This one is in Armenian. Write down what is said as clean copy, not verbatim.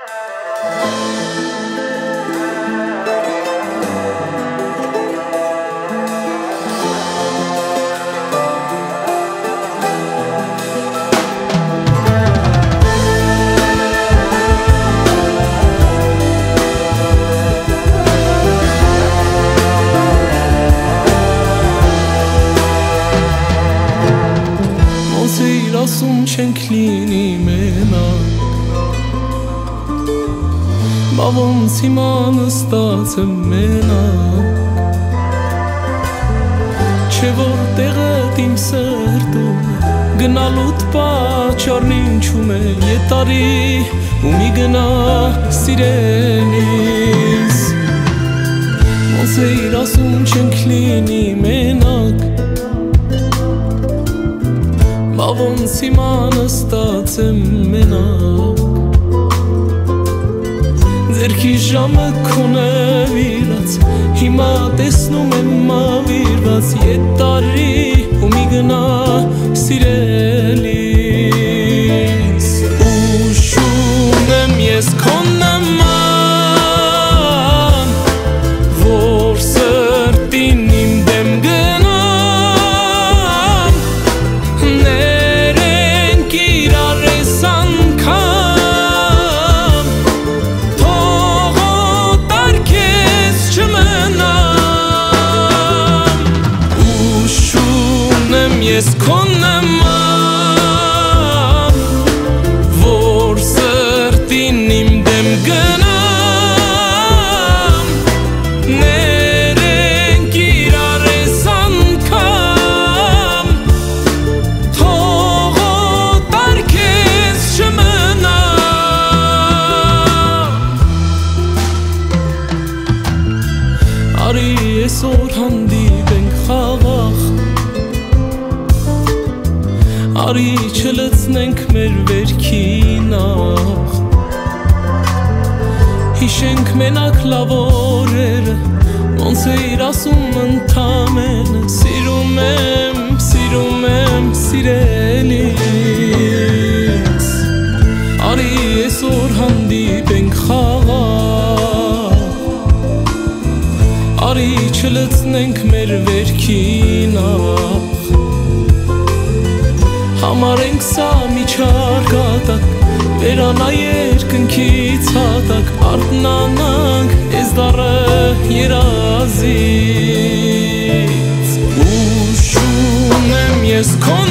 Ասում չենք լինի մենակ, բա ոնց հիմա նստած եմ մենակ, չէ որ տեղդ իմ սրտում գնալուտ պատճառն ինչում է ետարի ու մի գնա սիրելիս, ոնց էիր ասում չենք լինի մենակ, բա ոնց հիմա նստած եմ մենակ, ձերքի ժամը քոնը վիրած, հիմա տեսնում եմ ավիրված ետարի ու մի գնա սիրելիս, ուշում եմ ես քո նման, որ սրտին իմ դեմ ես քո նման, որ սրտին իմ դեմ գնամ, ներենք իրար ես անգամ, թողոտար քեզ չմնամ, արի այսօր հանդիպենք խաղաղ, արի չլցնենք մեր վերքի նախ, հիշենք մենակ լավ օրերը, ոնց էիր ասում ընդամենը, սիրում եմ սիրելիս, արի այսօր հանդիպենք խաղաղ, արի չլցնենք մեր վերքի նախ, համարենք սա միջար կատակ, վերանա երկնքից հատակ, արտնանանք ես դառը երազից, ուշում եմ ես քո